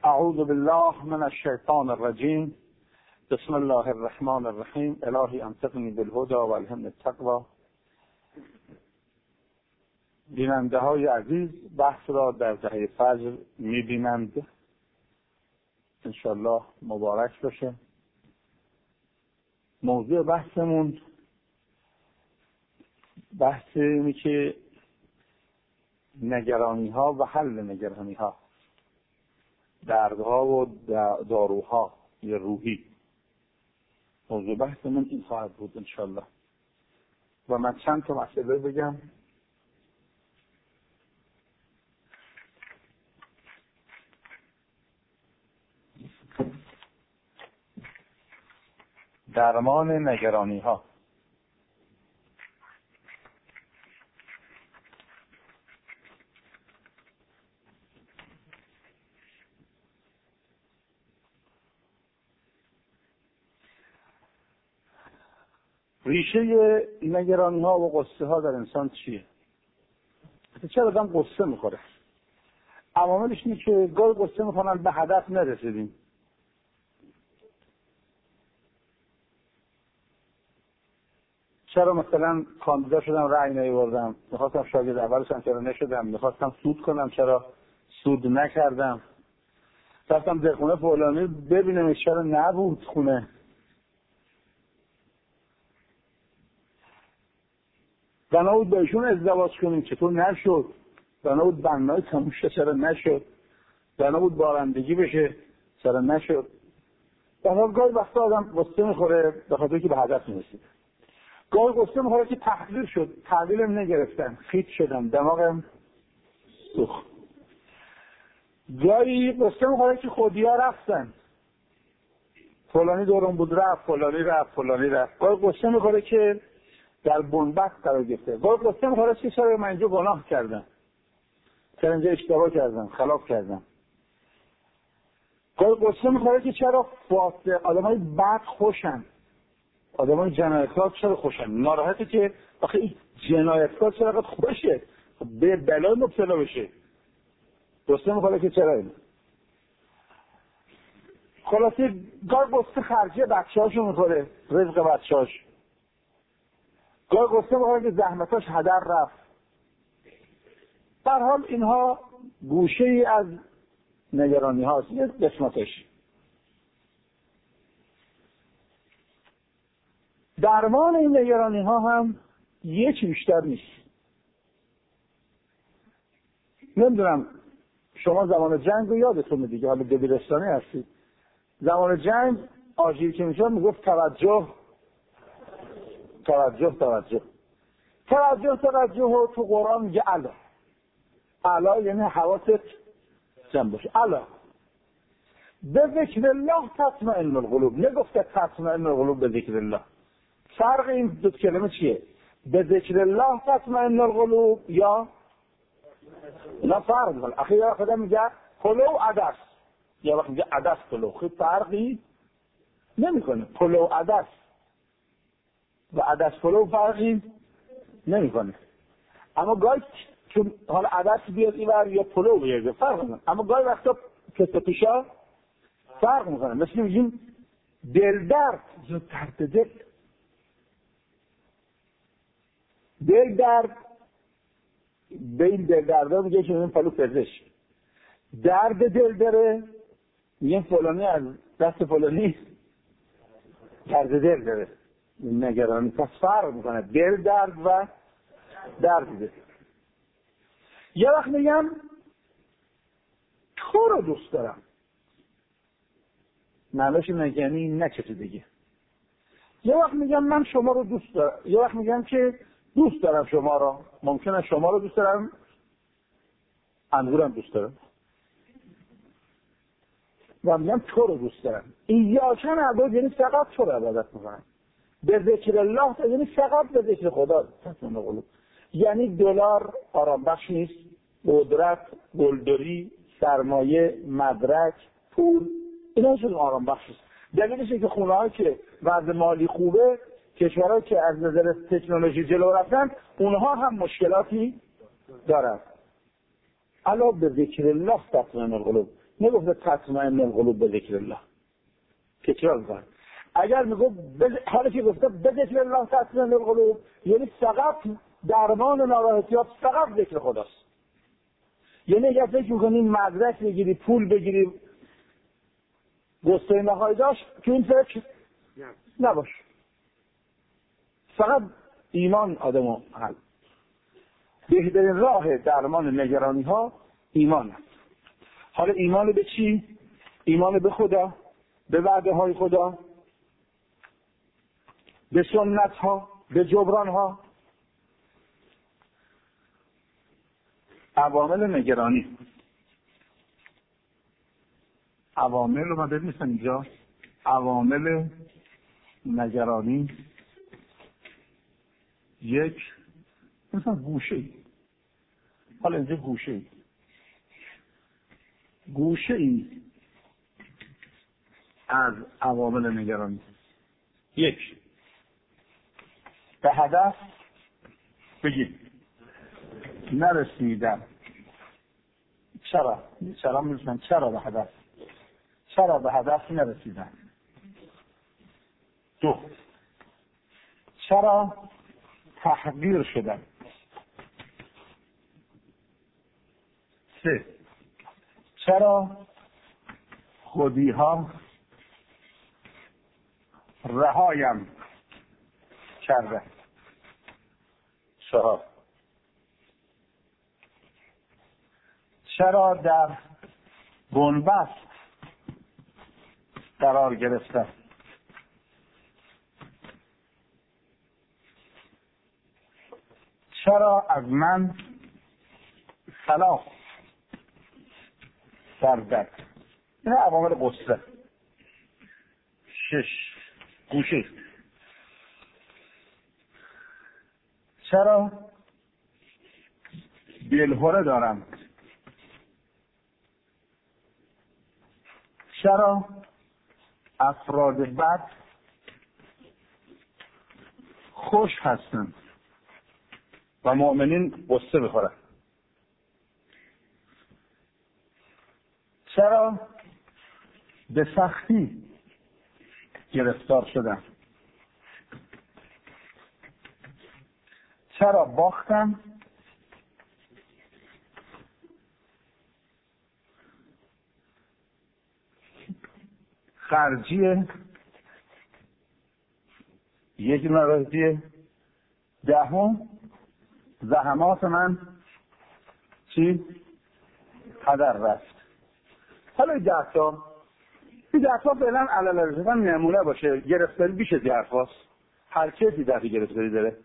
اعوذ بالله من الشیطان الرجیم. بسم الله الرحمن الرحیم. الهی انطقنی بالهدی و الهمنی التقوی. بیننده های عزیز، بحث را در دهه فجر میبینند. انشالله مبارک باشه. موضوع بحثمون بحث اینه که نگرانی ها و حل نگرانی ها، دردها و داروها یا روحی. موضوع بحثمون این خواهد بود انشالله. و من چند تا مسئله بگم. درمان نگرانی ها. ریشه نگرانی ها و قصه ها در انسان چیه؟ چرا آدم قصه میخوره؟ عواملش اینه که گاهی قصه میکنن به هدف نرسیدیم. چرا مثلا کاندیدا شدم رأی نیاوردم، میخواستم شاگرد اول شدم چرا نشدم، میخواستم سود کنم چرا سود نکردم، رفتم در خونه فلانی ببینم چرا نبود خونه. بنا بود با ایشون ازدواج کنیم چطور نشد، بنا بود بنای تموشه چرا نشد، بنا بود بارندگی بشه چرا نشد. بنا گاهی وقتا آدم قصه میخوره به خاطر که به هدف نرسید. گاهی قصه میخوره که تحلیل شد، تحلیلم نگرفتم، خیت شدم، دماغم سوخت. گاهی قصه میخوره که خودیا رفتن، فلانی دورم بود رفت، فلانی رفت، فلانی رفت. گاهی قصه میخوره که در بنبست قرار گرفته. گاهی قصه میخوره که چرا من اینجا گناه کردم، چرا اینجا اشتباه کردم، خلاف کردم. گاهی قصه میخوره که چرا آدمای بد خوشن، آدمای جنایتکار چرا خوشن، ناراحته که آخه این جنایتکار چرا قد خوشه، به بلای مبتلا بشه. قصه میخوره که چرا این. خلاصه گاهی قصه خرجی بچه‌هاشو میخوره، رزق بچه‌هاش. گاهی قصه میخوره که زحمتاش هدر رفت. در حال اینها گوشه ای از نگرانی هاست، یه قسمتش. درمان این نگرانی ها هم یکی بیشتر نیست. نمیدونم شما زمان جنگ رو یادتون دیگه، حالا دبیرستانی هستید. زمان جنگ آژیر که میشد میگفت توجه توجه توجه توجه توجه و تو قرآن میگه الا. الا یعنی حواست جمع باشه. الا به ذکر الله تطمئن القلوب. نگفته تطمئن القلوب به ذکر الله. فرق این دو کلمه چیه؟ به ذکر الله تطمئن القلوب یا نه؟ فرق میکنه. اخیرا خدا میگه پلو عدس، یا وقت میگه عدس پلو، خیلی فرقی نمیکنه. پلو عدس و عدس پلو فرقی نمیکنه. اما گاهی چون حالا عدس بیاد اینور یا پلو بیاد فرق میکنه. اما گاهی وقتا کسا پیشا فرق میکنه. مثل میگیم دل درد یا درد دل. دل درد به این دل درده میگه که میگیم پلو پزشک. درد دل داره میگیم فلانی از دست فلانی درد دل داره. نگرانی پس فرق میکنه دل درد و درد دل. یه وقت میگم تو رو دوست دارم، معناش یعنی نه کسی دیگه. یه وقت میگم من شما رو دوست دارم، یه وقت میگم که دوست دارم شما رو. ممکنه شما رو دوست دارم، انگورم دوست دارم، و میگم تو رو دوست دارم. این یاشن عباد یعنی فقط تو رو عبادت میکنم. به ذکر الله یعنی فقط به ذکر خدا. یعنی دلار آرام بخش نیست، قدرت، گلدری، سرمایه، مدرک، پول، اینا شد آرام بخش است. دلیلش که خونه‌ها که وضع مالی خوبه، کشورها که از نظر تکنولوژی جلو رفتن، اونها هم مشکلاتی دارن. الا به ذکر الله تطمئن القلوب. نگفته تطمئن القلوب به ذکر الله. تکرار می‌کنم. اگر میگفت حالا که گفته به ذکر الله تطمئن القلوب، یعنی فقط درمان ناراحتیات فقط ذکر خداست. یعنی اگر فکر می‌کنی مدرک بگیری، پول بگیری، گستاخی نخواهی داشت، تو این فکر نباش. فقط ایمان آدمو حل. بهترین راه درمان نگرانی ها ایمان است. حالا ایمان به چی؟ ایمان به خدا، به وعده های خدا، به سنت ها، به جبران ها. عوامل نگرانی، عوامل رو من ببینیستم اینجا، عوامل نگرانی. یک مثلا گوشه‌ای، حالا اینجا گوشه‌ای از عوامل نگرانی. یک، به هدف بگید نرسیدم. چرا می‌گم چرا به هدف نرسیدم. دو، چرا تحقیر شدم. سه، چرا خودی‌ها رهایم کرده. چهار، چرا در بنبست قرار گرفتم. چرا از من خلاف سردد. این عوامل قصه. شش، گوشه. چرا دلهره دارم. چرا افراد بد خوش هستند و مؤمنین قصه بخورن. چرا به سختی گرفتار شدم. چرا باختم خرجی یک ناراحتی. دهم زحمات من چی؟ هدر رفت. حالا این 10 تا فعلا علل نمونه باشه. گرفتاری بیش از 10 حرفاست. هر کسی دفعه گرفتاری داره.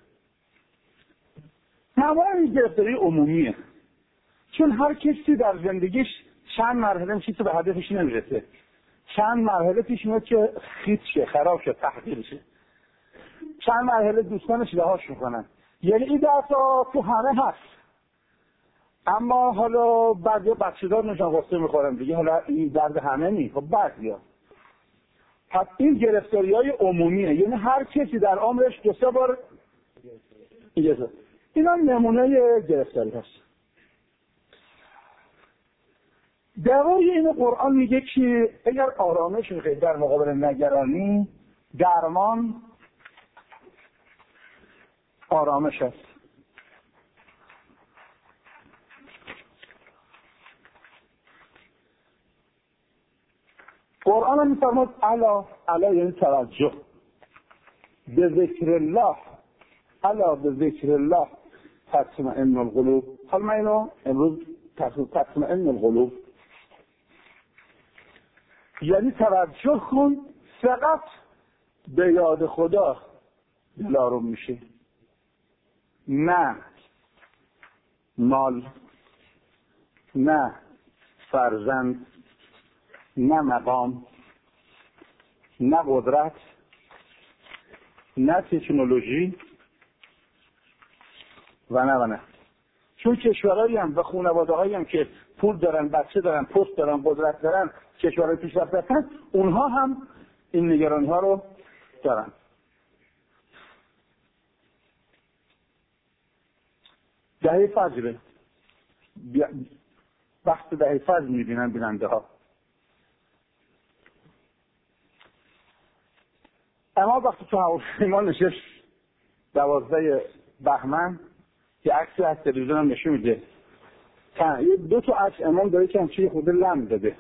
تمام این گرفتاری عمومیه. چون هر کسی در زندگیش چند مرحله میشه که به هدفش نمیرسه. چند مرحله پیش میاد که خیت شه، خراب شه، تحقیر شه. چند مرحله دوستانش لحاظ میکنن. یعنی این 10 تا تو همه هست. اما حالا بعضیا بچه‌دار نشان قصه میخورن دیگه. حالا این درد همه نیست. خب بعضیا. پس این گرفتاری‌های عمومیه. یعنی هر کسی در عمرش 2-3 بار اینا نمونه گرفتاری هست. دوای این قرآن میگه که اگر آرامش میخواید در مقابل نگرانی، درمان آرامش است. قرآن هم میفرماید الا یعنی توجه به ذکر الله، الا به ذکر الله تطمئن القلوب. حالا من اینو امروز تطمئن القلوب یعنی توجه کن فقط به یاد خدا دل آروم میشه، نه مال، نه فرزند، نه مقام، نه قدرت، نه تکنولوژی و نه. چون کشورهایی هم و خانواده هایی هم که پول دارن، بچه دارن، پست دارن، قدرت دارن، کشورهای پیشرفته هستن، اونها هم این نگرانی ها رو دارن. دهه فجره، بحث دهه فجر میبینن بیننده ها. اما وقتی تو هواپیما نشست 12 بهمن که عکسی از تلویزیون هم نشون میده، دو تا عکس امام داره که همچین خود لم داده.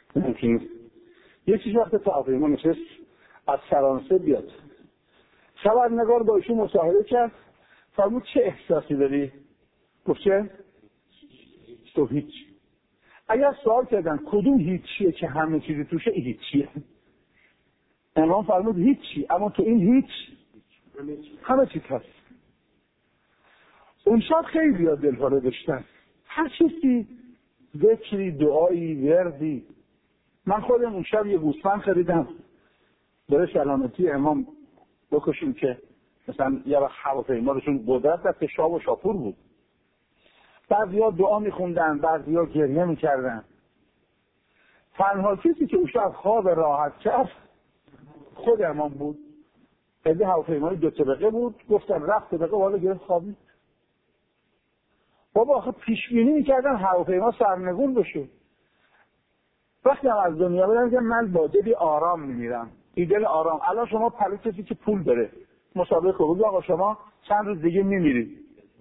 یه چیز وقتی تو هواپیما نشست از فرانسه بیاد، خبرنگار با ایشون مصاحبه کرد، فرمود چه احساسی داری؟ گفت چه؟ تو هیچ. اگر سوال کردن کدوم هیچیه که همه چیزی توشه، هیچیه. امام فرمود هیچی، اما تو این هیچ همه چیز هست. اون شب خیلی ها دلهاره داشتن، هر چیزی، ذکری، دعایی، وردی. من خودم اون شب یه گوسفند خریدم برای سلامتی امام بکشیم که مثلا یه وقت هواپیماشون قدرت دست شاه و شاپور بود. بعضیا دعا میخوندن، بعضیا گریه میکردن. تنها کسی که اون شب خواب راحت کرد خود امام بود. قضیه هواپیمای 2 طبقه بود، گفتن رفت طبقه بالا گرفت خوابید. بابا آخه پیش بینی میکردن هواپیما سرنگون بشه. وقتی هم از دنیا برم که من با دلی آرام میمیرم. این دل آرام. الان شما پلو کسی که پول داره مسابقه کنید، آقا شما چند روز دیگه میمیرید.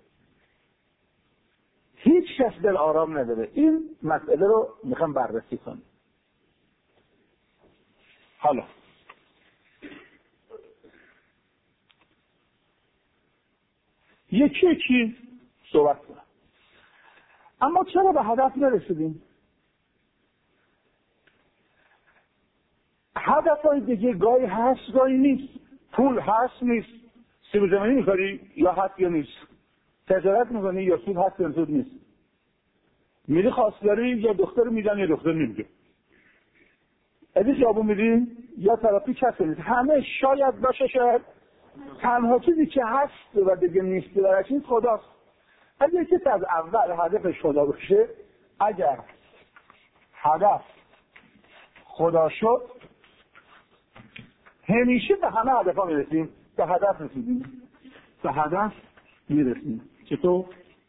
هیچ کس دل آرام نداره. این مسئله رو میخوام بررسی کنم. حالا یکی صحبت کنم. اما چرا به هدف نرسیدیم؟ هدفهای دیگه گاهی هست گاهی نیست. پول هست نیست. سیب زمینی میخوری یا هست یا نیست. تجارت میکنی یا سود هست یا سود نیست. میری خواستگاری یا دختر میدن یا دختر نمیده. ادی جابو میری یا تراپی کسی نیست. همه شاید باشه، شاید تنها چیزی که هست و دیگه نیست در این خداست. اگر کسی از اول هدفش خدا باشه، اگر هدف خدا شد همیشه به همه هدفا میرسیم. به هدف رسیدیم، به هدف میرسیم. چطور؟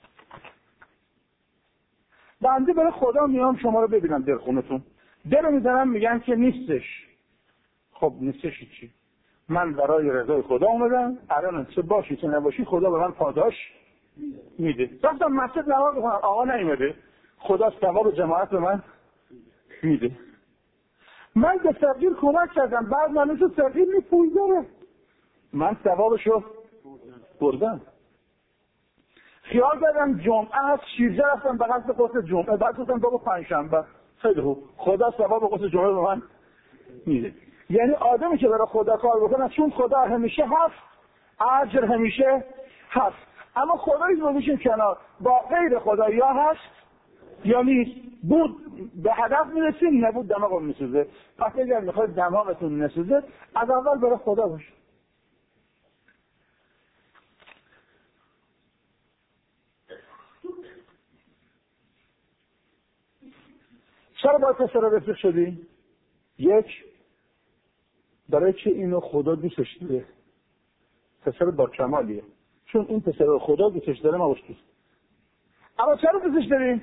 بنده برای خدا میام شما رو ببینم در خونتون، در میزنم میگن که نیستش. خب نیستش چی؟ من برای رضای خدا اومدم، الان چه باشی چه نباشی خدا به من پاداش میده. رفتم مسجد نماز بخونم، آقا نیومده، خدا ثواب جماعت به من میده. من به فقیر کمک کردم، بعد من تو فقیر پول داره، من ثوابشو بردم. خیال کردم جمعه هست، شیرجه رفتم به قصد غسل جمعه، بعد گفتم بابا پنجشنبه. خیلی خوب، خدا ثواب غسل جمعه به من میده. یعنی آدمی که برای خدا کار بکنه، چون خدا همیشه هست، اجر همیشه هست. اما خدایی بودیشیم کنار، با غیر خدا یا هست یا نیست. بود به هدف میرسیم، نبود دماغم میسوزه. پس اگر میخواید دماغتون نسوزه، از اول برای خدا باشه. چرا باید پسر رفیق شدی؟ یک، برای که اینو خدا دوستش داره. پسر با کمالیه. چون این پسر رو خدا دوستش داره، ما دوست. اما چرا دوستش داریم؟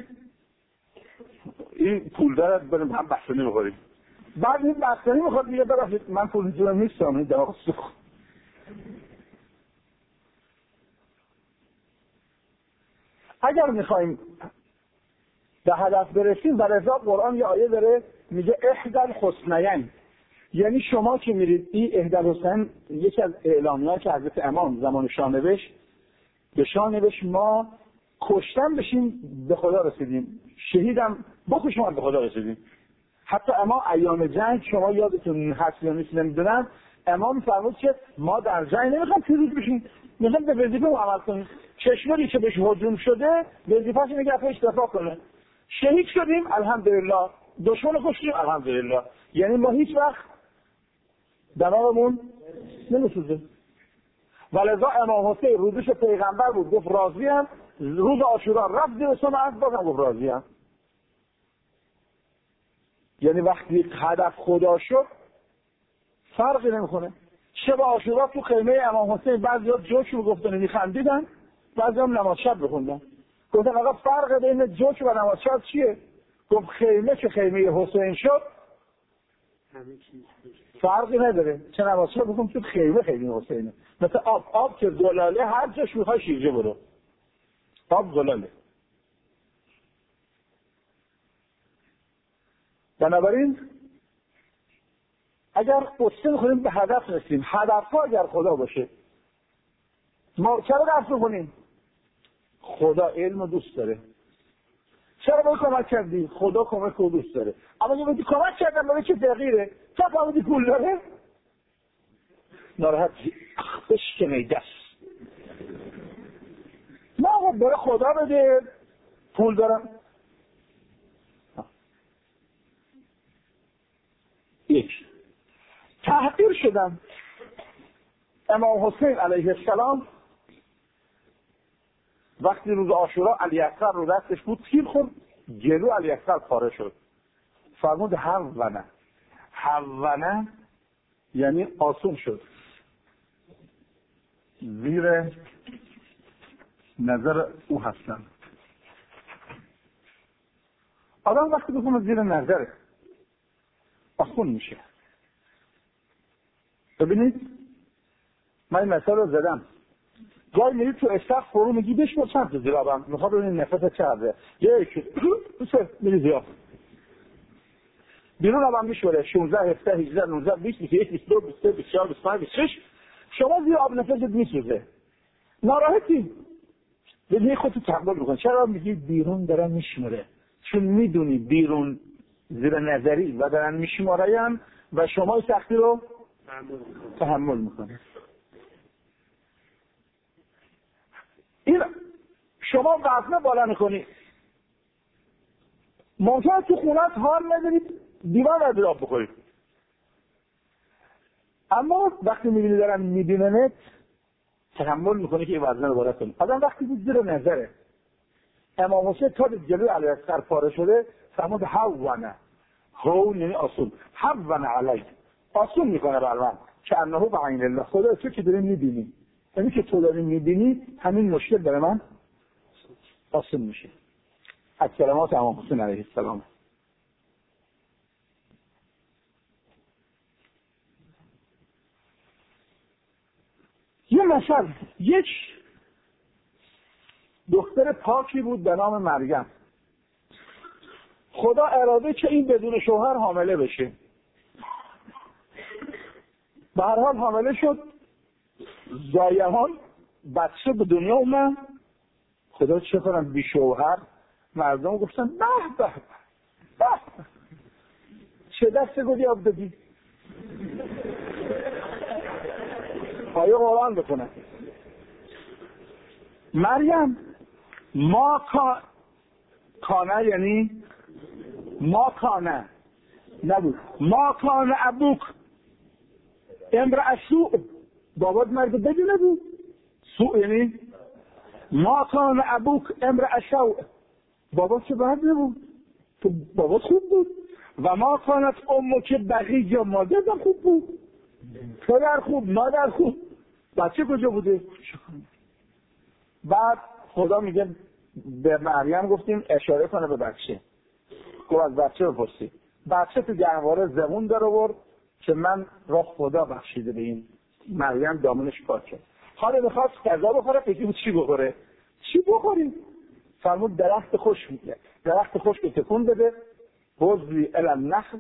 این پول دارد بریم هم بستنی بخوریم. بعد این بستنی میخواد میگه ببخشید من پول جورم نیستم، این دماغ سوخت. اگر میخوایم به هدف برسیم، در رضا قرآن یه آیه داره میگه احدی الحسنیین. یعنی شما که میرید این احدی الحسنیین، یکی از اعلامیه‌ها که حضرت امام زمان شاه نوشت، به شاه نوشت ما کشتن بشیم به خدا رسیدیم، شهیدم بکشیم به خدا رسیدیم. حتی اما ایام جنگ شما یادتون هست یا نیست نمیدونم، امام فرمود که ما در جنگ نمیخوام پیروز بشیم، میخوام به وظیفه عمل کنیم. کشوری که بهش هجوم شده وظیفه‌ش اینه که ازش دفاع کنه. شهید شدیم الحمدلله، دشمن کشتیم الحمدلله. یعنی ما هیچ وقت دماغمون نمیسوزه. ولذا امام حسین روزش پیغمبر بود، گفت راضیم. روز عاشورا رفت زیر سم از بازم گفت راضیم. یعنی وقتی هدف خدا شد فرقی نمیکنه. شب عاشورا تو خیمه امام حسین بعضیا جوک میگفتن میخندیدن، بعضیا هم نماز شب بخوندن. گفتن آقا فرق بین جوک و نماز شب چیه؟ گفت خیمه که خیمه حسین شد فرقی نداره. چه نمازها بکن تو خیمه خیلی حسینه، مثل آب که زلاله، هر جاش میخوای شیرجه برو، آب زلاله. بنابراین اگر قصه میخونیم به هدف رسیم، هدفها اگر خدا باشه، ما چرا درس میخونیم؟ خدا علم رو دوست داره. چرا باید کمک کردی؟ خدا کمک رو دوست داره. اما یه بودی کمک کردم برای چه تغییره؟ تا فهمیدی پول داره؟ ناراحتی بشکنه دست. ما برای خدا بده پول دارم. یک تحقیر شدم. امام حسین علیه السلام وقتی روز عاشورا علی اکبر رو دستش بود، تیر خورد، جلو علی اکبر پاره شد. فرمود هونه یعنی آسون شد، زیر نظر او هستن. آدم وقتی بکنه زیر نظره آسون میشه. ببینید من این مثال رو زدم، گاهی میرید تو استخ فرو میگی بشمار چند تا زیرابم، میخواد ببینید نفست چرده، یک میری زیاب بیرون آبم میشوره 16 17 18 19 20 21 22 23 24 25 26 شما زیر آب نفست میسوزه، ناراحتی. ببینید خودتو تحمل بکن. چرا میگی بیرون دارن میشماره؟ چون میدونی بیرون زیر نظری و دارن میشمارن و شما سختی رو تحمل میکنی. این شما وزنه بالا میکنی، ممکنه تو خونت حال ندارید دیوان رو آب بخورید، اما وقتی میبینی دارن میبیننت تحمل میکنی که این وزنه رو بالا کنی. آدم وقتی بود زیر نظره. امام حسین تا جلوی علی اکبر پاره شده فرمود هونه، هون یعنی آسون، هون علی، آسون میکنه بر من که انه بعین الله، خدا تو که داری میبینی، یعنی که تو داری میبینی همین مشکل برای من آسون میشه. از کلمات امام حسین علیه السلام. یه مثل، یک دختر پاکی بود به نام مریم. خدا اراده که این بدون شوهر حامله بشه. به هر حال حامله شد، زایمان بچه به دنیا اومد. خدا چه کنم بی شوهر؟ مردم گفتن به به به چه دست گلی آب دادی؟ آیه قرآن بکنه مریم ما کانه یعنی ما کانه نبود، ما کانه ابوک امرأ سوء، بابات مرد بدی نبود، سوء یعنی ما کانه ابوک امرأ سوء، بابات چه بد نبود، تو بابات خوب بود. و ما کانت امک بقی، یا مادرم خوب بود، پدر خوب مادر خوب، بچه کجا بوده؟ بعد خدا میگه به مریم گفتیم اشاره کنه به بچه، گفت از بچه بپرسی. بچه تو گهواره زبون در آورد که من را خدا بخشیده به این مریم دامنش پاکه. حالا میخواست غذا بخوره، فکر بود چی بخوره؟ چی بخوریم؟ فرمود درخت خشک میگه، درخت خشک تکون بده، بزری الالنخل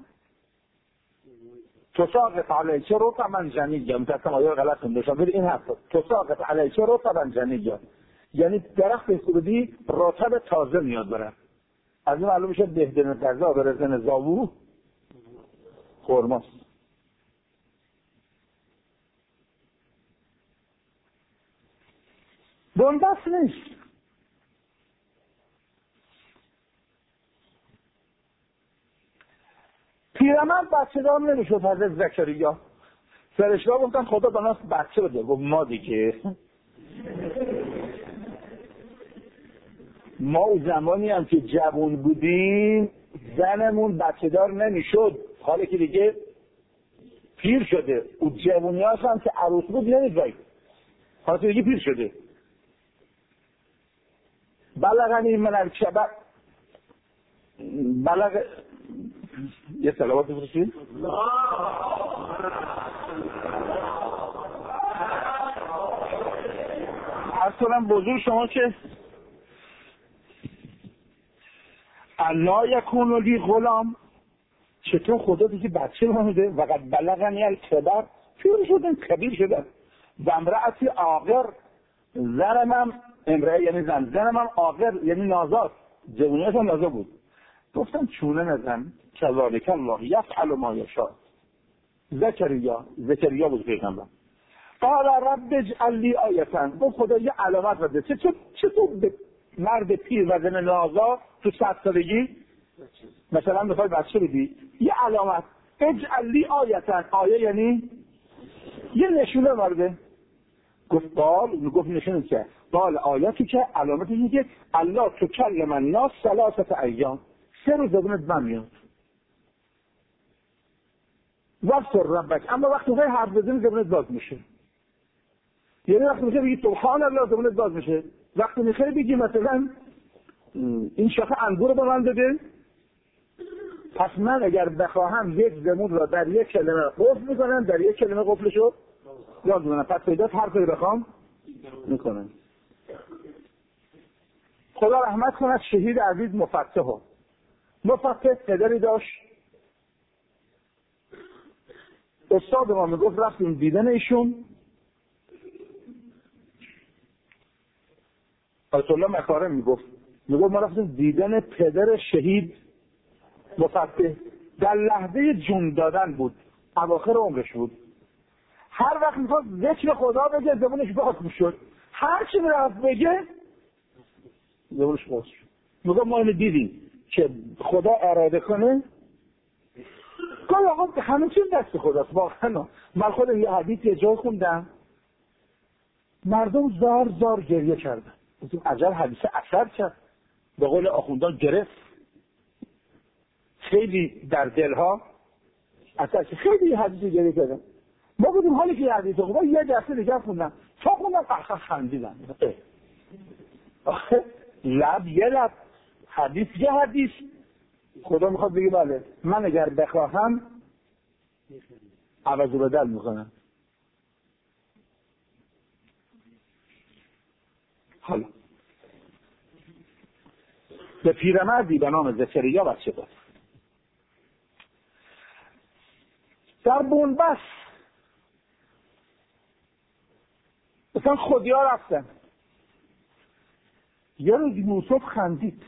تساقط علیک رطبا جنیا، متأسفم آیه غلط خوندم، ولی این حرف تساقط علیک رطبا جنیا یعنی درخت خودی رطب تازه میاد برن. از این معلوم میشه بهترین غذا به رزن زاوو خرماست. بنبست نیست. پیرمرد بچه دار نمیشد. حضرت زکریا فرشته گفتن خدا به ناس بچه بده، گفت ما دیگه ما اون زمانی هم که جوان بودیم زنمون بچه دار نمیشد، حالا که دیگه پیر شده. اون جوانی هم که عروس بود نمیدوید، حالا که دیگه پیر شده. بلغنی من الکبر، یه صلوات بفرستید. عرض کنم بزرگ شما که انا یکون لی غلام، چطور خدا دیگه بچه به من میده؟ وقت بلغنی الکبر، پیر شدن، کبیر شدن. و امرأتی آقر، زنم امرأه یعنی زنم آقر یعنی نازاد، جوونیت هم نازاد بود. گفتم چونه نزن، کذالک الله یفعل ما یشاء. زکریا بود پیغمبر. قال رب اجعل لی آیة، گفت خدا یه علامت بده. چطور به مرد پیر و زن نازاد تو 100 سالگی مثلا میخوای بچه بدی؟ یه علامت، اجعل لی آیة، آیه یعنی یه نشونه مرده. گفت نشونه که قال آیاتی که علامت اینه که الله تکلم الناس 3 ایام، 3 روز زبونت بم میاد. وقت ربک، اما وقتی های حرف بزنی زبونت باز میشه. یعنی وقتی میشه بگی سبحان الله زبونت باز میشه. وقتی میخوای بگی مثلا این شاخه انگور به من بده، پس من اگر بخواهم یک زمون را در یک کلمه قفل میکنم، در یک کلمه قفلشو یاد میکنم. پس پیداست هر کاری بخوام میکنم. خدا رحمت کند شهید عزیز مفتح پدری داشت. استاد ما میگفت رفتیم دیدن ایشون، آیت الله مکارم میگفت ما رفتیم دیدن پدر شهید مفتح. در لحظه جون دادن بود، اواخر عمرش بود. هر وقت میخواد ذکر خدا بگه زبونش باز میشد، هر چی میرفت بگه زبونش باز شد. میگم ما اینو دیدیم که خدا اراده کنه گاهی آقا همه چیز دست خداست. واقعا من خودم یه حدیث یه جای خوندم، مردم زار گریه کردن. گفتم عجب حدیث اثر کرد، به قول آخوندان گرفت خیلی در دلها اثر کرد. خیلی حدیث گریه کردن. ما بودیم حالی که حدیث خوبا یه دسته دیگه خوندم، تا خوندم آخر خندیدم. آخه یه لب حدیث خدا میخواد بگه بله من اگر بخواهم عوض و بدل میکنم. حالا به پیرمردی به نام زکریا بچه داد. در بنبست مثلا خودیا رفتن. یه روز یوسف خندید،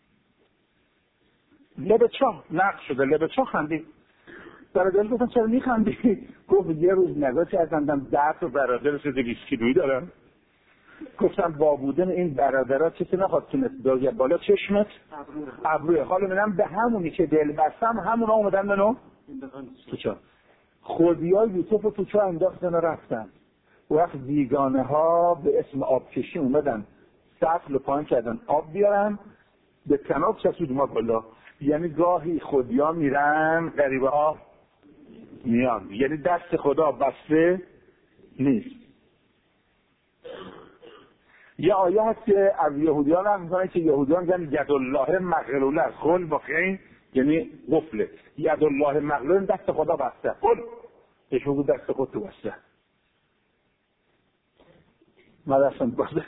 لب چاه نقش شده، لب چاه خندید. برادر گفتن چرا میخندی؟ گفت یه روز نگاه کردم 10 تا برادر 200 کیلویی دارم. گفتم با بودن این برادرها چه نخواد تونست بگه بالا چشمت ابروی. حالا منم به همونی که دل بستم همونا اومدن منو تو چاه. خودیا یوسف رو تو چاه انداختن و رفتن. وقت بیگانه ها به اسم آبکشی اومدن سطل رو پایین کردن آب بیارن، به کناب چسبید ما بالا. یعنی گاهی خودیا میرن غریبه ها میان، یعنی دست خدا بسته نیست. یه آیه هست که از یهودیان هم میگن که یهودیان میگن یدالله مغلوله است. خل با خین یعنی قفله. یدالله مغلوله دست خدا بسته. قل ایشون بود دست خود تو بسته. من دستم بسته.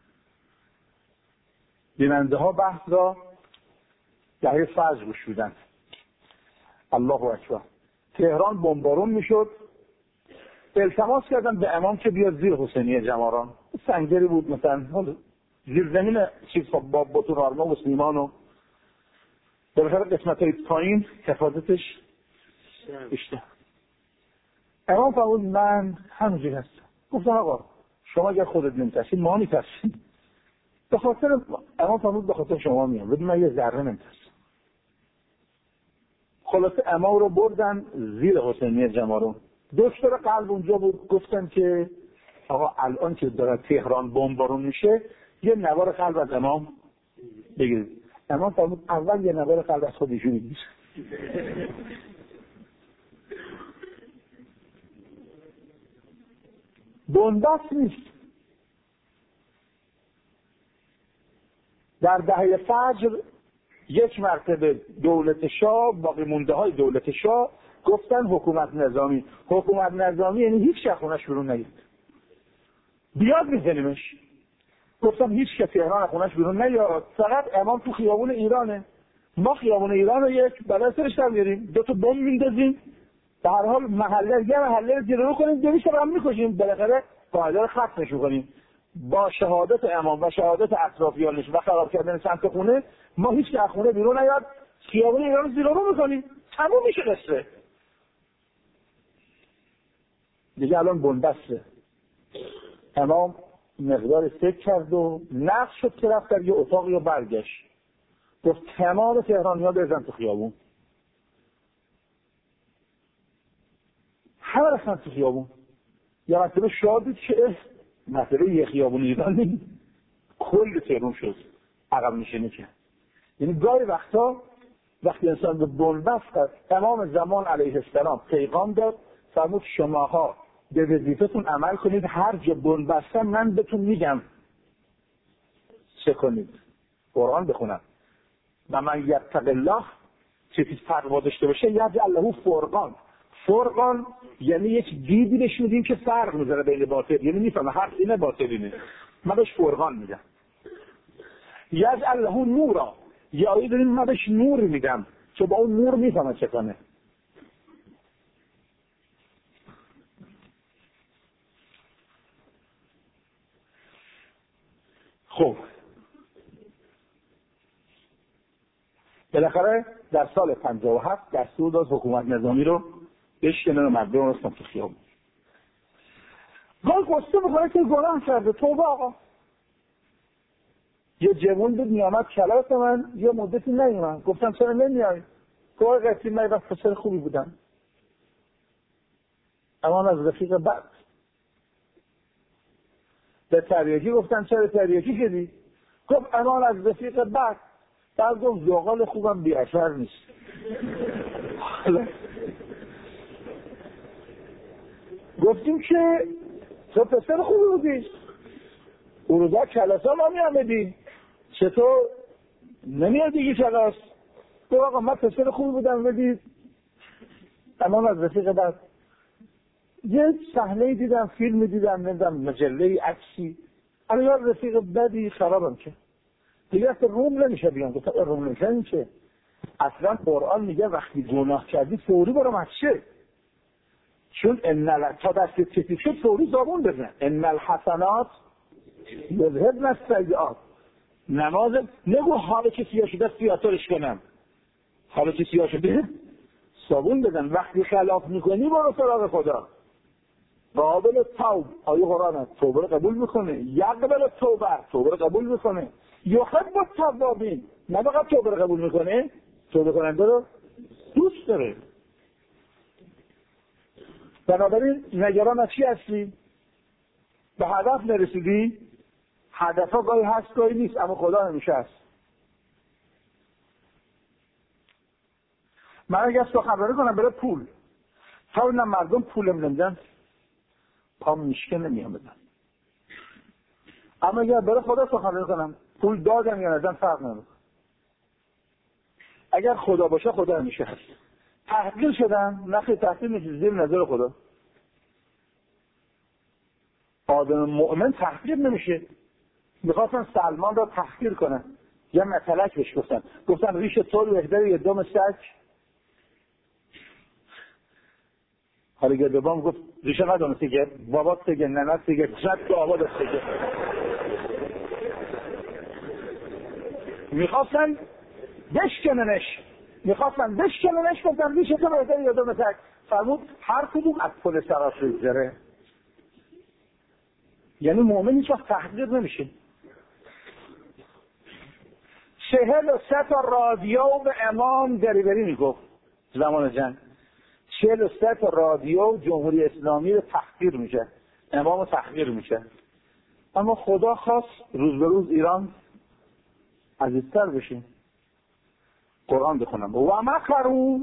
بیننده ها بحث را دهه فجر گوش میدن. الله اکبر. تهران بمبارون میشد. التماس کردن به امام که بیاد زیر حسینیه جماران. سنگری بود مثلا زیر زمین چیز با بطور آرما و سلیمان و به بخیر قسمت های پایین حفاظتش بیشتر. امام فرمود من همونجوری هستم. گفتم آقا شما اگر خودت نمیترسید ما میترسیم. به خاطر امام فرمود به خاطر شما میام، بدون من یه ذره نمیترسم. خلاصه امام رو بردن زیر حسینیه جمارون. دکتر قلب اونجا بود. گفتن که آقا الان که داره تهران بمبارون میشه یه نوار قلب از امام بگیرید. امام فرمود اول یه نوار قلب از خودشون بگیر. بنبست نیست. در دهه فجر یک مرتبه دولت شاه، باقی مونده های دولت شاه گفتن حکومت نظامی. حکومت نظامی یعنی هیچ شخص خونش بیرون نیاد، بیاد میزنیمش. گفتم هیچ که تهران خونش بیرون نیاد، فقط امام تو خیابون ایرانه، ما خیابون ایران رو یک بلای سرش در بیاریم، 2 تا بمب میندازیم، به هر حال یه محله رو جلو کنیم، 2 تا هم میکشیم، بالاخره قاعده رو ختمش کنیم. با شهادت امام و شهادت اطرافیانش و خراب کردن چند خونه، ما هیچ که از خونه بیرون نیاد، خیابون ایران رو زیر رو میکنیم، تموم میشه قصه. دیگه الان بنبسته. امام مقدار فکر کرد و نقش شد که رفت در یه اتاقی و برگشت، گفت تمام تهرانی‌ها بزن تو خیابون. همه رفتن تو خیابون. یا مرتبه شادید که مرتبه یه خیابون ایران نیست، کل تهران شد عقب نشینی کرد. یعنی گاهی وقتا وقتی انسان به بنبست کرد، امام زمان علیه السلام پیغام داد، فرمود شماها به وظیفتون عمل کنید، هر جا بنبستن من بهتون میگم چه کنید. قرآن بخونم و من یتق الله، چیزی تقوا داشته باشه، یجعل له فرقان. فرقان یعنی یک دیدی بهش میدیم که فرق میذاره بین باطل، یعنی میفهمه حق اینه باطل اینه، من بهش فرقان میدم. یجعل له نورا، یا داریم من بهش نور میدم که با اون نور میفهمه چه کنه. خب بالاخره در سال 57 دستور داد حکومت نظامی رو بشکنه و مردم رو رفتن تو خیابون. گاه قصه بخوره که گناه کرده، توبه آقا. یه جوون بود میامد کلاس من، یه مدتی نیومد، گفتم چرا نمیای؟ گاه قصی من وقت پسر خوبی بودم، اما از رفیق بد. به تریاکی گفتم چرا تریاکی شدی؟ گفت امان از رفیق بد. بعد گفت زغال خوبم بی اثر نیست. گفتیم که تو پسر خوبی بودی، اون روزا کلاس ها ما میامدی، چطور نمیاد دیگه کلاس؟ گفت آقا من پسر خوبی بودم ولی امان از رفیق بد. یه صحنه دیدم، فیلم دیدم، نمیدونم مجله عکسی، اما یاد رفیق بدی خرابم که دیگه اصلا روم نمیشه بیان. گفتم روم نمیشه این چه؟ اصلا قرآن میگه وقتی گناه کردی فوری برو مسجد، چون تا دست کسی شد فوری زبون بزن. ان الحسنات یذهبن السیئات. نماز نگو حال کسی ها شده سیاترش کنم، حال کسی ها شده زبون بزن. وقتی خلاف میکنی برو سراغ خدا. قابل توب، آیه قرآن توبه رو قبول میکنه. یقبل توبه رو قبول میکنه. یحب التوابین، نه فقط توبه رو قبول میکنه، توبه کننده رو دوست داره. بنابراین نگران از چی هستی؟ به هدف نرسیدی؟ هدف ها گاهی هست گاهی نیست، اما خدا همیشه هست. من اگه سخنرانی کنم برای پول، تا اونم مردم پولم نمیدن، پام میشکه نمیام بدن. اما اگر برای خدا سخنرانی کنم، پول دادم یا ندادم فرق نمیکنه. اگر خدا باشه خدا همیشه هست. تحقیر شدن، نخی تحقیر میشه زیر نظر خدا. آدم مؤمن تحقیر نمیشه. میخواستن سلمان را تحقیر کنن، یه متلک بهش گفتن ریش طور بهتر یه دم سگ. حالا گردبان گفت ریشه ندانه سگه، بابات سگه، ننت سگه، شد که آباد سگه. میخواستن بشکننش، گفتن ریشه طور بهتر یه دم سگ. فرمود هر کدوم از پل سراش بگذره. یعنی مؤمن هیچ وقت تحقیر نمیشه. 43 تا رادیو به امام دریوری میگفت زمان جنگ. 43 تا رادیو جمهوری اسلامی رو تحقیر میشه، امام رو تحقیر میشه. اما خدا خواست روز به روز ایران عزیزتر بشه. قرآن بخونم و مکروا،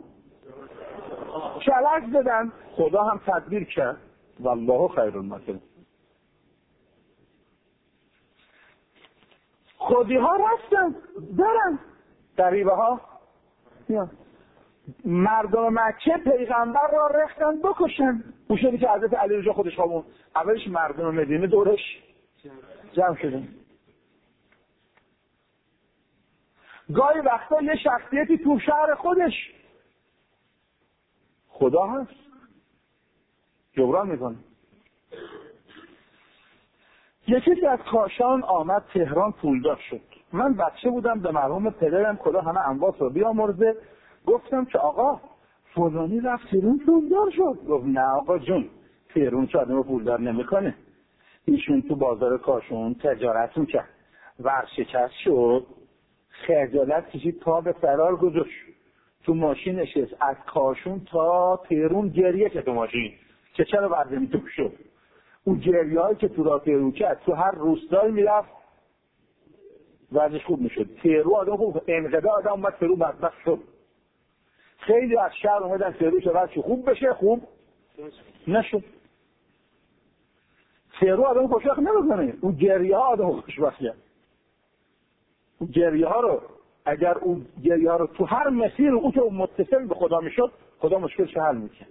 چالش دادن، خدا هم تدبیر کرد. والله خیر الماکرین. خودی ها رفتن دارن غریبه ها میان. مردم مکه پیغمبر را رختن بکشن. اون شدی که حضرت علی رضا خودش خوابون. اولش مردم مدینه دورش جمع شدن. گاهی وقتا یه شخصیتی تو شهر خودش خدا هست جبران میکنه. یکی از کاشان آمد تهران پولدار شد. من بچه بودم، به مرحوم پدرم خدا همه اموات رو بیامرزه گفتم که آقا فلانی رفت تهران پولدار شد. گفت نه آقا جون، تهران چه آدم پولدار نمیکنه. ایشون تو بازار کاشان تجارت میکرد، ورشکست شد، خجالت کشید، تا به فرار گذاشت، تو ماشین نشست، از کاشون تا تهران گریه که تو ماشین که چرا بردمی تو شد. اون گریه هایی که تو را تهران کرد، تو هر روستایی میرفت وضعش خوب میشد. تهران آدم خوب، انقدر آدم اومد تهران بدبخت شد. خیلی از شهر اومدن تهران که وضعش خوب بشه، خوب نشد. تهران آدم خوشبخت نمیکنه، اون گریه ها آدم خوشبخت کرد. اون گریه ها رو اگر اون گریه ها رو تو هر مسیر او که متصل به خدا میشد، خدا مشکلش حل میکرد.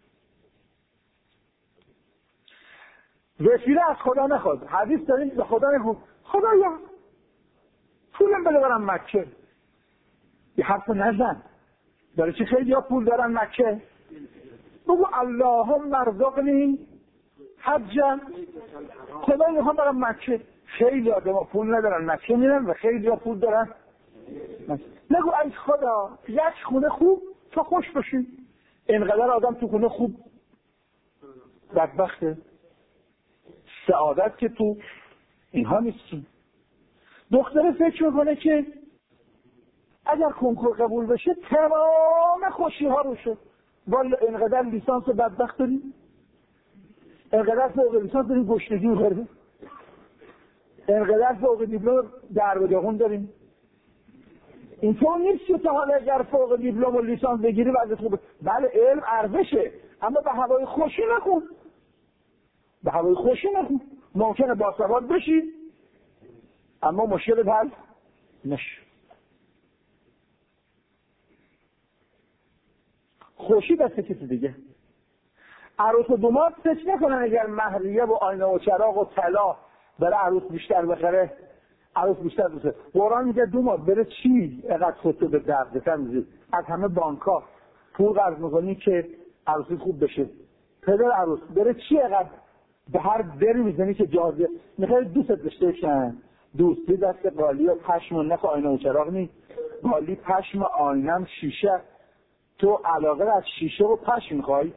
وسیله از خدا نخواد. حدیث داریم به خدا نگو خدایا پولم بده برم مکه. یه حرف نزن. داره چی خیلی ها پول دارن مکه؟ بگو اللهم ارزقنی حجا. خدا میخوام برم مکه. خیلی آدم ها پول ندارن مکه میرن و خیلی ها پول دارن. نگو ای خدا یک خونه خوب تا خوش باشی. اینقدر آدم تو خونه خوب بدبخته. سعادت که تو اینها نیستی. دختره فکر میکنه که اگر کنکور قبول بشه تمام خوشی ها رو شد. والا اینقدر لیسانس بدبخت داریم، اینقدر فوق لیسانس داریم گشنگی می‌خوریم، اینقدر فوق دیپلم در به داغون داریم. اینطور نیست که تا حالا اگر فوق دیپلم و لیسانس بگیری وضعیت خوبه. بله علم ارزشه، اما به هوای خوشی نکن. به هوای خوشی نکن. ممکنه باسواد بشی اما مشکل حل نشه. خوشی دست کسی دیگه. عروس و داماد فکر نکنن اگر مهریه و آینه و چراغ و طلا بره عروس بیشتر بخره، عروس بیشتر بشه. قرآن میگه داماد بره چی اینقدر خودتو به دردتر میزید. از همه بانک‌ها پول قرض میکنی که عروسی خوب بشه. پدر عروس بره چی اینقدر به هر دری میزنی که جازه میخوای دوستت داشته باشن. دوستی دست قالی و پشم و نخ آینه و چراغ نیست. قالی پشم، آینم شیشه. تو علاقه از شیشه و پشم میخوای.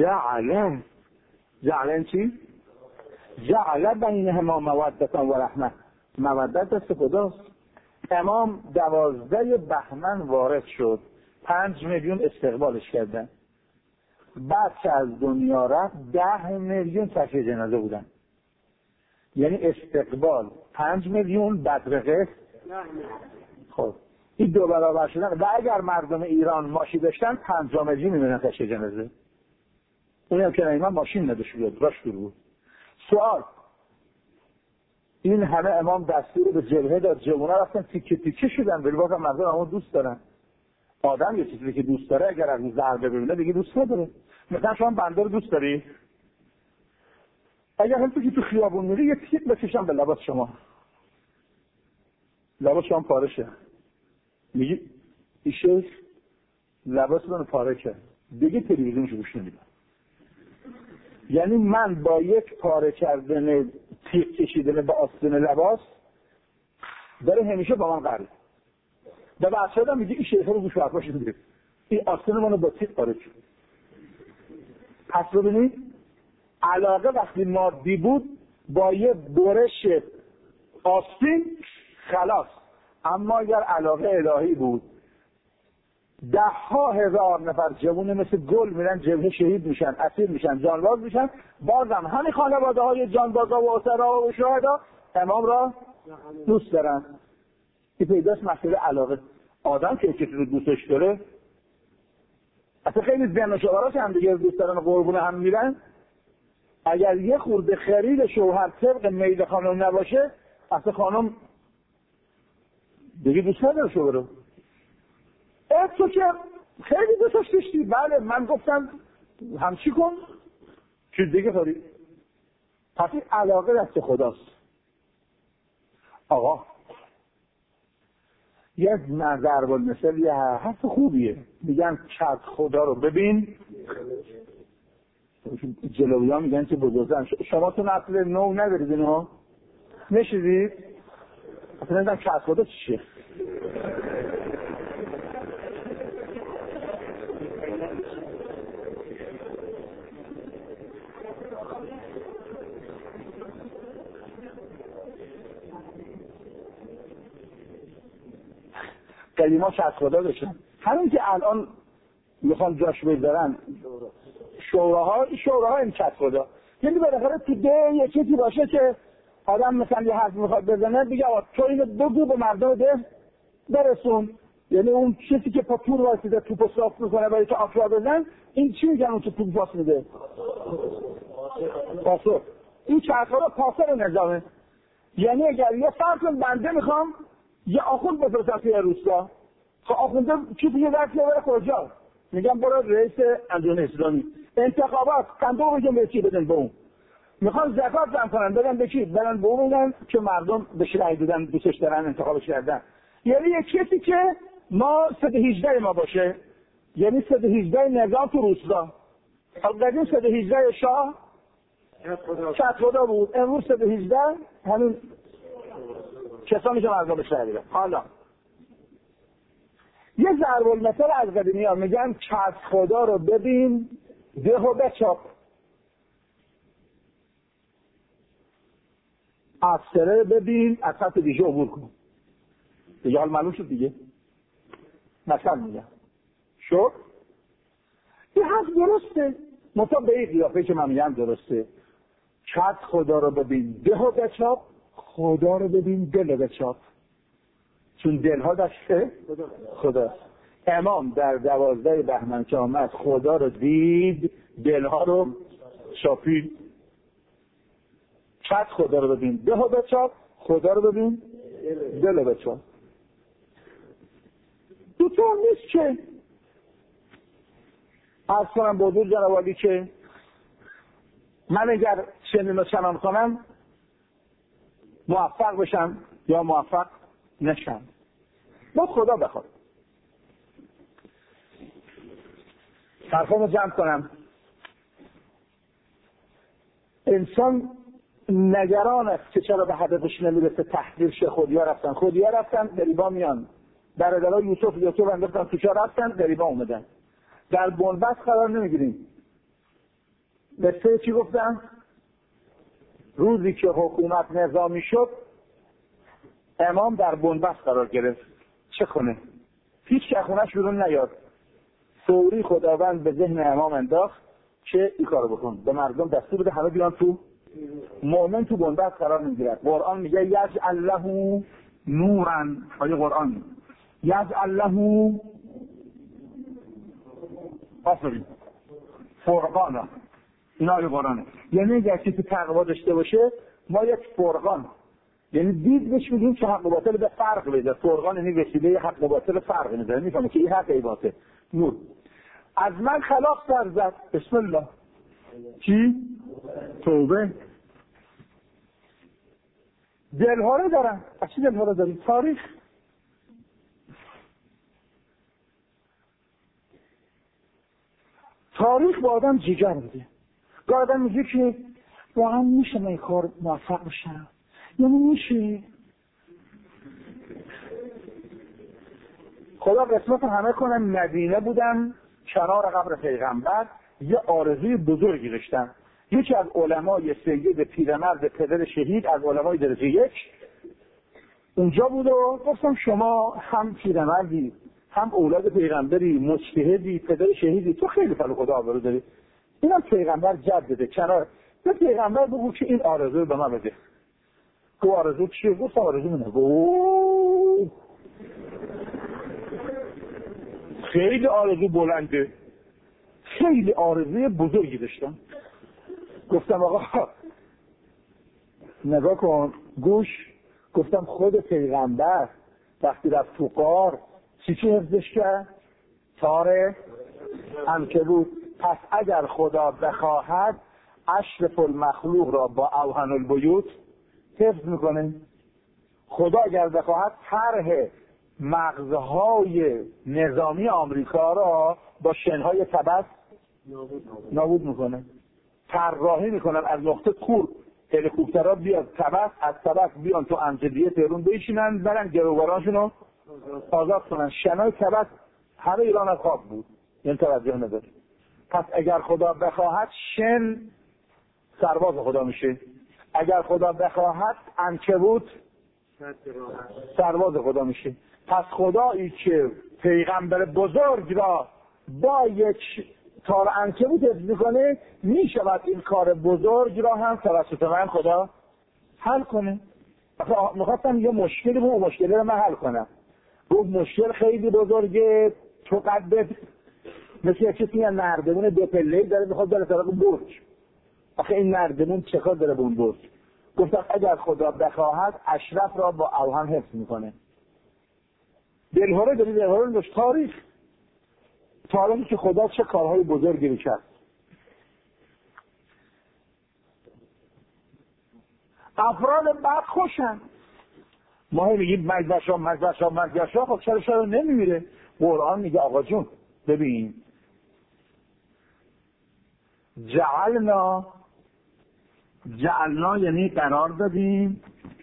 جعلن چی؟ جعل بینهما مودة و رحمه. مودت دست خداست. امام 12 بهمن وارد شد، 5 میلیون استقبالش کردن. بعد که از دنیا رفت 10 میلیون تشییع جنازه بودن. یعنی استقبال 5 میلیون بدرقه. خب این 2 برابر شدن. و اگر مردم ایران ماشین داشتن 5 میلیون میمونن تشییع جنازه. اونی هم که ایمان ماشین نداشت بیاد راش دور بود. سوال این همه امام دستور به جبهه داد، جوونا رفتن تیکه تیکه شدن، ولی بازم مردم امام دوست دارن. آدم یه چیزی که دوست داره اگر از ضربه ببینه دیگه دوست نداره. مثلا شما بنده رو دوست داری؟ اگر هم تو خیابون میری یه تیک بکشم به لباس شما، لباس شما پاره شه، میگی این شیخ لباس منو پاره کرد، دیگه تلویزیونشو گوش نمیدم. یعنی من با یک پاره کردن تیک کشیدن به آستین لباس داره همیشه با من قراره. به بچه آدم میگه این شیخ رو گوش برپاش میگه این آستین منو با تیک پاره کرد. پس ببینید علاقه وقتی مادی بود با یه برش آستین خلاص. اما اگر علاقه الهی بود 10,000 نفر جوون مثل گل میرن جبهه شهید میشن، اسیر میشن، جانباز میشن، بازم همین خانواده های جانبازا و اسرا و شهدا امام را دوست دارن. این پیداست مسئله علاقه. آدم که کسی رو دوستش داره اصلا خیلی زن و شوهراش هم دیگه دوست دارن و قربون هم میرن. اگر یه خورده خرید شوهر طبق میل خانم نباشه اصلا خانم دیگه دوست نداره شوهر رو. تو که خیلی دوستش داشتی. بله من گفتم همچی کن چیز دیگه کاری. پس این علاقه دست خداست. آقا یک نظر و مثل یه حرف خوبیه، میگن چت خدا رو ببین. جلوی ها میگن که بزرگن. شما تو نسل نو ندارید اینو؟ نشیدید؟ اصلا نمیدونم چت خدا چیه. قدیما چت خدا داشتن، همین که الان میخوان جاش بذارن شوراها این چت خدا. یعنی بالاخره تو ده یه چیزی باشه که آدم مثلا یه حرف میخواد بزنه بگه تو اینو بگو به مردم ده برسون. یعنی اون چیزی که پاتور واسیده توپو صاف میکنه برای که آفرا بزن، این چی میگن اون توپ پاس میده؟ پاسور. این چت خدا پاسور نظامه. یعنی اگر یه فرق بنده میخوام یه آخوند بفرستم توی روستا، خب آخونده چی دیگه درک بره کجا؟ میگم برو رئیس انجمن اسلامی انتخابات صندوق بگم به چی بدن به اون. میخوان زکات جمع کنن بدن به کی؟ بدن به اون میگن که مردم بهش رأی دادن دوستش دارن انتخابش کردن. یعنی یک کسی که ما 118 ما باشه، یعنی 118 نظام تو روستا. قدیم 118 شاه چت خدا بود، امروز 118 همین کسانی که مردم بهش رأی دادن. حالا یه ضرب المثل از قدیمی ها میگن چت خدا رو ببین ده و بچاپ. افسره ببین از خط دیگه عبور کن. دیگه حال معلوم شد دیگه. مثلا میگم شد این حرف درسته، مطابق به این قیافه که من میگم درسته. چت خدا رو ببین ده و بچاپ، خدا رو ببین دل بچاپ. چون دلها دسته خداست. امام در 12 بهمن که آمد خدا رو دید، دلها رو چاپید. چت خدا رو ببین ده و بچاپ، خدا رو ببین دل بچاپ. دوتا نیست که از کنم با دور جنوالی که من اگر چنین و چنان کنم موفق بشم یا موفق نشم. با خدا بخواد. حرفامو جمع کنم. انسان نگران است که چرا به هدفش نمیرسه. تحقیر شه. خودیا رفتن غریبا میان. برادرای یوسف انداختن تو چا رفتن غریبا اومدن. در بنبست قرار نمیگیریم. قصه چی گفتم؟ روزی که حکومت نظامی شد امام در بنبست قرار گرفت. چه کنه؟ هیچ که خونش بیرون نیاد. فوری خداوند به ذهن امام انداخت که این کارو بکن، به مردم دستور بده همه بیان تو. مؤمن تو بنبست قرار میگیرد. قرآن میگه یجعل له نورا. آیه قرآن یجعل له آفرین فرقانا. این آیه قرآنه. یعنی اگر کسی تقوا داشته باشه ما یک فرقان، یعنی دید بهش میگیم که حق و باطل به فرق بده. فرقان یعنی وسیله حق و باطل فرق میذاره. میفهمه که این حق ای باطل. نور. از من خلاف سر زد. بسم الله. چی؟ توبه. دلها رو دارن. از چی دلها رو داریم؟ تاریخ با آدم جیگر میده. گاه آدم میگه که واقعا میشه من کار موفق بشم، یعنی میشه. خدا قسمت همه کنم. مدینه بودن کنار قبر پیغمبر، یه آرزوی بزرگی داشتن. یکی از علمای سید پیرمرد پدر شهید از علمای درجه 1 اونجا بود و گفتم شما هم پیرمردی، هم اولاد پیغمبری، مجتهدی، پدر شهیدی، تو خیلی فضل خدا آبرو داری. اینم پیغمبر جدده کنار. به پیغمبر بگو که این آرزو به من بده. گفت آرزو چیه؟ گفت آرزو منه. خیلی آرزو بلنده، خیلی آرزوی بزرگی داشتم. گفتم آقا نگاه کن گوش. گفتم خود پیغمبر وقتی رفت تو غار چی حفظش کرد؟ تار عنکبوت. پس اگر خدا بخواهد اشرف المخلوق را با اوهن البیوت حفظ میکنه. خدا اگر بخواهد طرح مغزهای نظامی آمریکا را با شنهای تبس نابود میکنه. طراحی میکنن از نقطه کور هلیکوپترها بیاد تبس، از تبس بیان تو انجلیه تهران بشینن، برن گروگارانشون رو آزاد کنن. شنهای تبس همه ایران از خواب بود، یعنی توجه نداره. پس اگر خدا بخواهد شن سرباز خدا میشه، اگر خدا بخواهد عنکبوت سرباز خدا میشه. پس خدایی که پیغمبر بزرگ را با یک تار عنکبوت حفظ میکنه، میشود این کار بزرگ را هم توسط من خدا حل کنه. میخواستم یه مشکلی بود، مشکلی رو من حل کنم. گفت مشکل خیلی بزرگه، تو قدت مثل کسی یه نردمون دو پله‌ای داره میخواد بره طرف برج. آخه این نردمون چه کار داره به اون برج؟ گفتم اگر خدا بخواهد اشرف را با اوهن حفظ میکنه. دلهوره داری، دلهوره داشت تاریخی که خدا چه کارهای بزرگی کرد. افراد بد خوشن. ما میگیم مجبشا، خب چرا نمیمیره؟ قرآن میگه آقا جون ببین، جعلنا یعنی قرار دادیم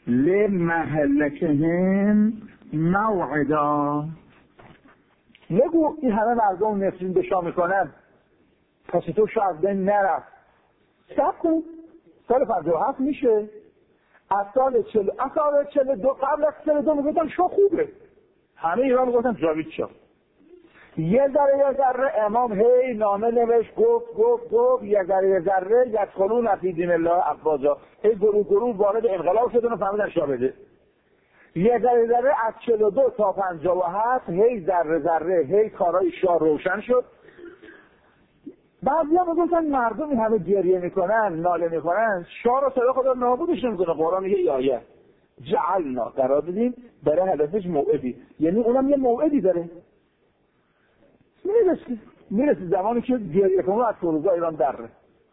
لمهلکهم موعدا. نگو این همه مردم نفرین به شام میکنن پس تو شاید بین نرفت. صبر کن، سال 57 میشه، از سال 42 قبل از 42 میگفتن شو خوبه، همه ایران میگفتن جاوید شاه. یه ذره امام هی نامه نوشت، گفت یه ذره یدخلون فی دین الله افواجا، هی گروه وارد انقلاب شدن و فهمیدن شاه بده. یه ذره از 42 تا 57 هی ذره هی کارهای شاه روشن شد. بعضی هم میگفتن مردمی همه گریه میکنن، ناله میکنن، شاه رو صدا خدا نابودش نمیکنه. قرآن میگه یه آیه جعلنا قرار دادیم برای هدفش موعدی، یعنی اونم یه موعدی داره. میرسی زمانی که گریه کنون از فروزا ایران دره.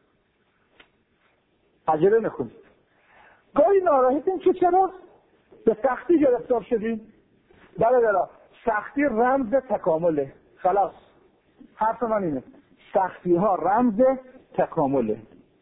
عجله نکنید. گاهی ناراحتیم که چرا به سختی گرفتار شدیم. بله سختی رمز تکامله. خلاص حرف من اینه، سختی ها رمز تکامله.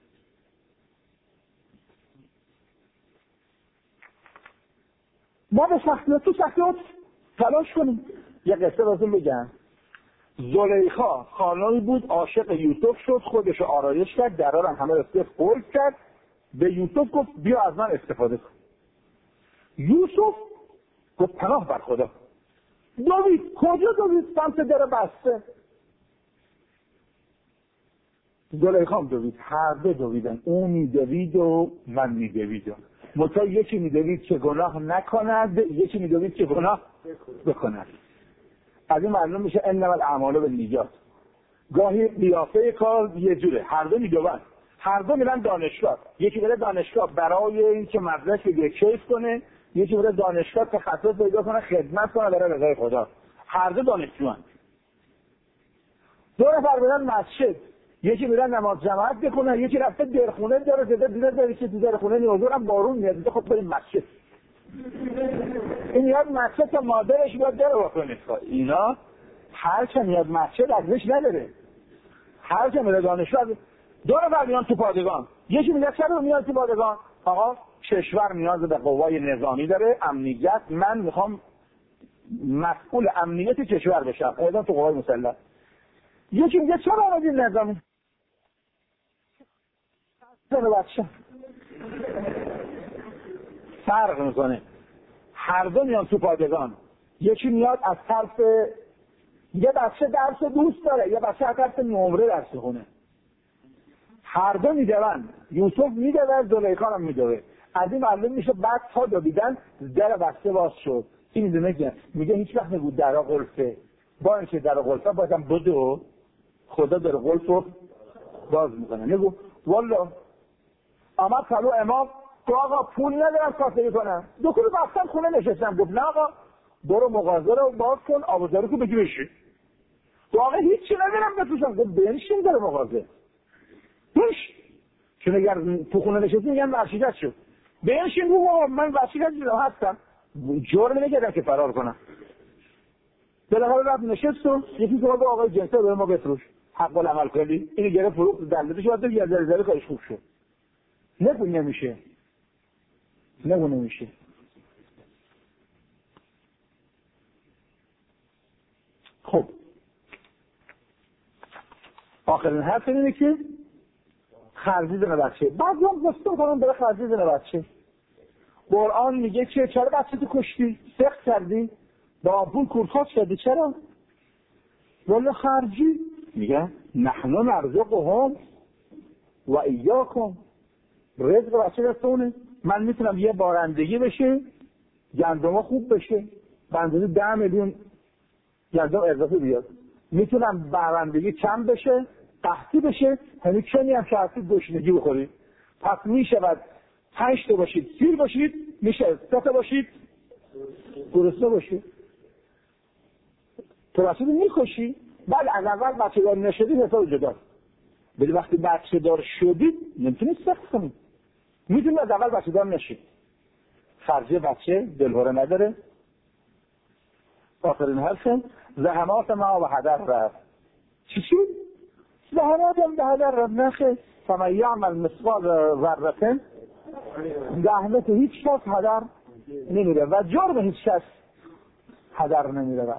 ما به سختیات تلاش کنیم. یه قصه بازم بگم. زلیخا خانمی بود، عاشق یوسف شد، خودش آرایش کرد، درارم همه رسته قلب کرد، به یوسف گفت بیا از من استفاده کن. یوسف گفت پناه بر خدا. دوید، کجا دوید؟ سمت در بسته. زلیخا هم دوید، هر دو دویدن، اون میدوید و من میدویدم. متا یکی میدوید که گناه نکند، یکی میدوید که گناه بکند. از این معلوم میشه انما الاعمال بالنیات. گاهی قیافه کار یه جوره، هر دو میدوند، هر دو میرن دانشگاه. یکی بره دانشگاه برای اینکه مدرک بگیره کیف کنه، یکی بره دانشگاه تخصص پیدا کنه خدمت کنه برای رضای خدا. هر دو دانشجوان. دو نفر میرن مسجد، یکی میرن نماز جماعت بخونه، یکی رفته درخونه داره دیده که تو درخونه نیازورم بارون میاد، خب بریم مسجد. این یاد مسجد تا مادرش باید داره بکنه. اینا هر چه میاد مسجد ارزش نداره، هر چه میاد دانشگاه. دو نفر میان تو پادگان، یکی میگه چرا میاد تو پادگان؟ آقا کشور نیاز به قوای نظامی داره، امنیت، من میخوام مسئول امنیت کشور بشم، اینا تو قوای مسلح. یکی میگه چرا آمدین نظامی؟ بچه فرق میکنه. هر دو میان تو پادگان، یکی میاد از طرف یه بچه درس دوست داره، یه بچه از طرف نمره درس خونه. هر دو میدون، یوسف میدوه، زلیخا هم میدوه. از این معلوم میشه بعد تا دویدن در بسته باز شد. این میگه هیچ وقت نگو درا قلفه، با اینکه درا قلفه بازم بدو خدا در قلف باز میکنه. نگو والا آمد پلو امام آقا پول ندارم کاسبی کنم، دکون بستم خونه نشستم. گفت نه آقا برو مغازه رو باز کن، آبوزاری که بگی بشی. واقعا هیچی ندارم بفروشم. خب بنشین داره مغازه. چون اگر تو خونه نشستی میگن ورشکست شد. بنشین رو بابا من ورشکست شدم هستم. جرم نگردم که فرار کنم. بالاخره رفت نشست و یکی که آقای جنسه به ما بفروش. حق العمل کردی. اینو گرفت فروخت دلتش واسه یه ذره کارش خوب شد. نمیشه. خب آخرین حرف اینه که خرجی زن بچه. بعضی هم گفتم کنم برای خرجی زن بچه. قرآن میگه که چرا بچه تو کشتی؟ سخت کردی؟ با پول کورتاج کردی چرا؟ ولی خرجی میگه نحن نرزقهم و ایاکم. رزق بچه دستونه. من میتونم یه بارندگی بشه گندم خوب بشه بندازی 10 میلیون گندم اضافه بیاد. میتونم بارندگی کم بشه قحطی بشه همین چنی هم شرطی گشنگی بخورید. پس میشود 5 تا باشید سیر باشید میشه 3 تا باشید گرسنه باشید. تو بچه رو میکشی بعد از اول بچه دار نشدید حساب جداست. ولی وقتی بچه دار شدید نمیتونید سخت کنید. میتونید از اول بچه دار نشید. خرجی بچه دلهوره نداره. آخرین حرفه زحمات ما و هدر رفت. چی؟ زحمات هم به هدر رفت نخه. فمن یعمل مثقال ذره زحمت هیچ کس هدر نمیره و جرم هیچ کس هدر نمیره.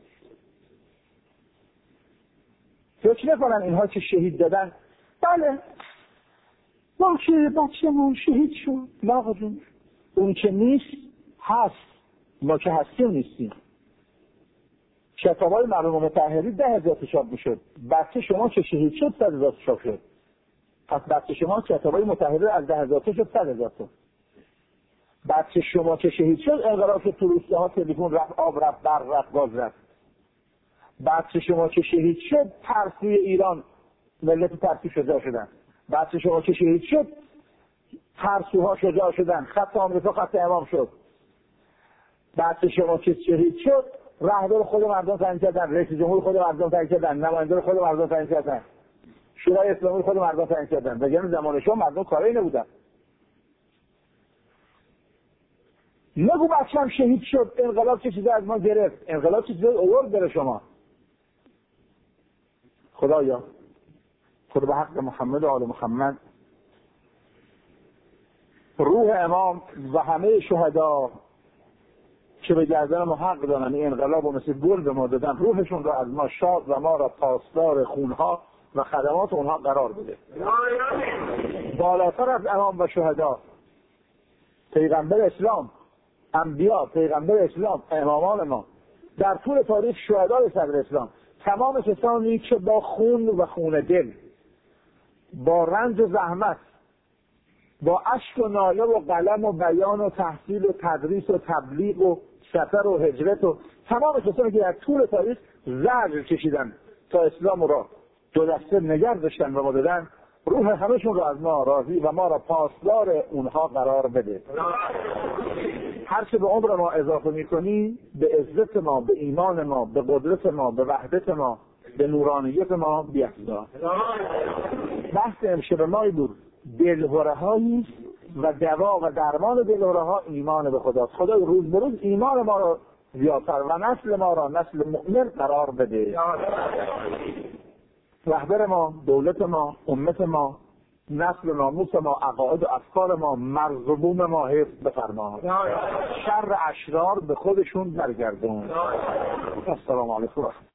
فکر نکنن اینها که شهید دادن بله باشه بچه‌مون شهید شد لاغ جون اون که نیست هست ما که هستیم نیستیم. کتابای مرحوم مطهری 10,000 تا چاپ میشد. بچه شما که شهید شد 100,000 تا چاپ شد. پس بچه شما کتابای مطهری از 10,000 تا شد 100,000 تا. بچه شما که شهید شد انقلاب تو روسیه ها تلفن رفت آب رفت برق رفت گاز رفت. بچه شما که شهید شد ترسوی ایران ملت ترسوی شجاع شدن. بچه شما که شهید شد ترسوها شجاع شدن. خط آمریکا خط امام شد. بچه شما که شهید شد رهبر خود مردم تعیین کردن. رئیس جمهور خود مردم تعیین کردن. نماینده خود مردم تعیین کردن. شورای اسلامی خود مردم تعیین کردن. بگم زمان شما مردم کاری نبودن. نگو بچه‌م شهید شد انقلاب چه چیزی از ما گرفت. انقلاب چه چیزی آورد بره شما. خدایا خود به حق محمد و آل محمد روح امام و همه شهدا که به گردن ما حق دارن این انقلاب و مثل گل به ما دادن روحشون را از ما شاد و ما را پاسدار خونها و خدمات اونها قرار بده. بالاتر از امام و شهدا پیغمبر اسلام انبیا پیغمبر اسلام امامان ما در طول تاریخ شهدای صدر اسلام تمام کسانی که با خون و خون دل با رنج و زحمت با اشک و ناله و قلم و بیان و تحصیل و تدریس و تبلیغ و سفر و هجرت و تمام کسانی که در طول تاریخ زجر کشیدن تا اسلام را دو دسته نگه داشتن و ما دادن روح همشون را از ما راضی و ما را پاسدار اونها قرار بده. هر چه به عمر ما اضافه میکنی به عزت ما به ایمان ما به قدرت ما به وحدت ما به نورانیت ما بیفزا. بحث امشب ما بود دلهره هایی و دوا و درمان دلهره ها ایمان به خداست. خدا روز به روز ایمان ما را زیادتر و نسل ما را نسل مؤمن قرار بده. رهبر ما دولت ما امت ما نسل و ناموس ما عقاید و افکار ما مرز و بوم ما حفظ بفرما. شر اشرار به خودشون برگردون. السلام علیکم.